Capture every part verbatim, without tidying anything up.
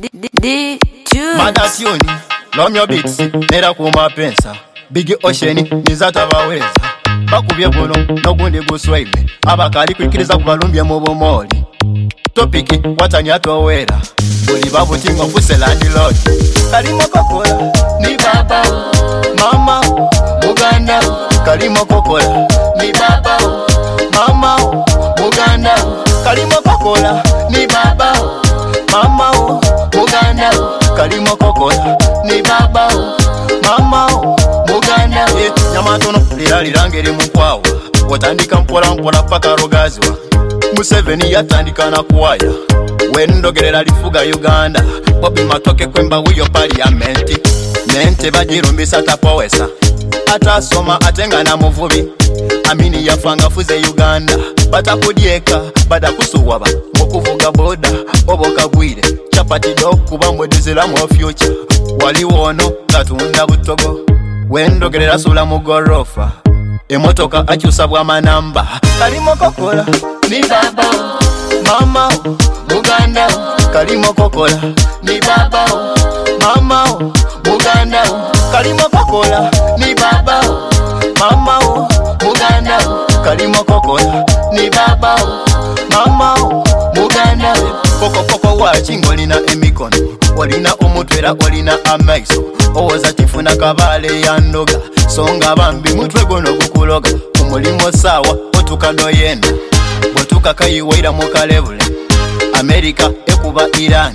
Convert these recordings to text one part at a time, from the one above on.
Madasioni, Romeo Beats, Nera Kuma Pensa, Big Ocean, Nizata Baweza, Bakubia Bono, no Gundi Gusway, Abakali Kikisa Balumbia Mobo Mori. Topic, what an yato wera, Bolibabu Ting of Wuselandi Lord. Kalimo Kokola, Ni Baba, Mama, Uganda, Kalimo Kokola, Ni Baba, Mama, Uganda, Kalimo Kokola, Ni Baba, Mama, Uganda, Kalimo Kokola, Ni Baba, Mama, Uganda. Nyamatono, Lirali Rangeri Mukwawa, Watandika Mpola Mpola Paka Rogazwa. Museveni yatandika na kuwaya wendogerera lifuga Uganda Bobby Matoke kwemba wiyo parliamenti mente bajirumbisa tapowesa atasoma atenga na muvubi amini yafanga fuze Uganda batakudyeka badakusuwaba mukuvuga boda oboka bwire chapati dokuba mwedizira mu future waliwono katunda butogo wendogerera sula mugorofa emotoka akyusabwa manamba Kalimo Kokola Ni Baba, Mama, Uganda, Kalimo Kokola, Ni Baba, Mama, Uganda, Kalimo Kokola, Ni Baba, Mama, Uganda, Kalimo Kokola, Ni Baba, Mama, Uganda. Koko koko watching olina emikono, olina omutwera olina amaiso, owoza tifuna kabale yandoga, songa bambi mutwe gono gukuloga, umulimo sawa otukado yenda. Botuka kayiwaira mukalebule Amerika ekuba Iran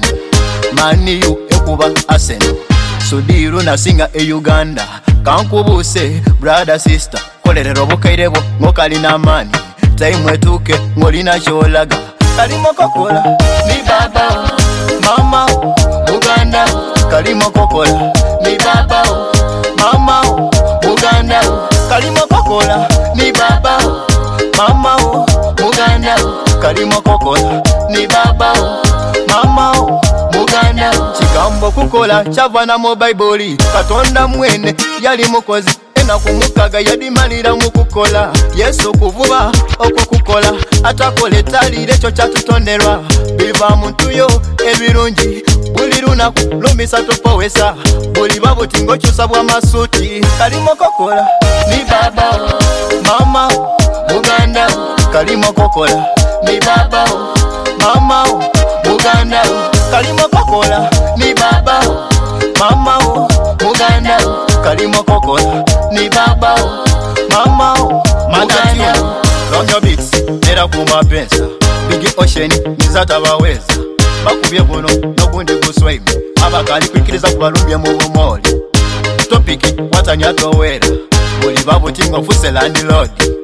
Maniyu ekuba Arsenal Sudiru nasinga e Uganda Kankubuse brother sister Kolerero bukairebo ngokali na mani Time etuke ngolina cholaga Kalimo Kokola Ni Baba Mama Uganda Kalimo Kokola Ni Baba Mama Uganda Kalimo Kokola Ni Baba Mama Uganda, Kalimo Kokola, Ni Baba, Mama, Uganda. Chikambo kukola, chavana mo Bible, Katonda mwene, yali mukozi, ena kumukaga yadi malira mukukola. Yesu kuvuba, oko kukola, atakole tali lecho chatutonerwa. Biva muntuyo, ebirunji, buliruna kulumisa topowesa. Buli babu tingo chusabwa masuti. Kalimo Kokola, Ni Baba, Mama, Uganda. Kalimo Kokola, Ni Baba, Mama, Uganda. Kalimo Kokola, Ni Baba, Mama, Uganda. Kalimo Kokola, Ni Baba, Mama, Uganda. Romeo Beats, Nera Kuma Pensa, Big Ocean, Nizata Baweza. Bakubye Bono, no Gundi Gusway, Abakali Kikisa Balumbia Mobo Mori. Topic, what an yato wera, Bolibabu Ting of Wuselandi Lord.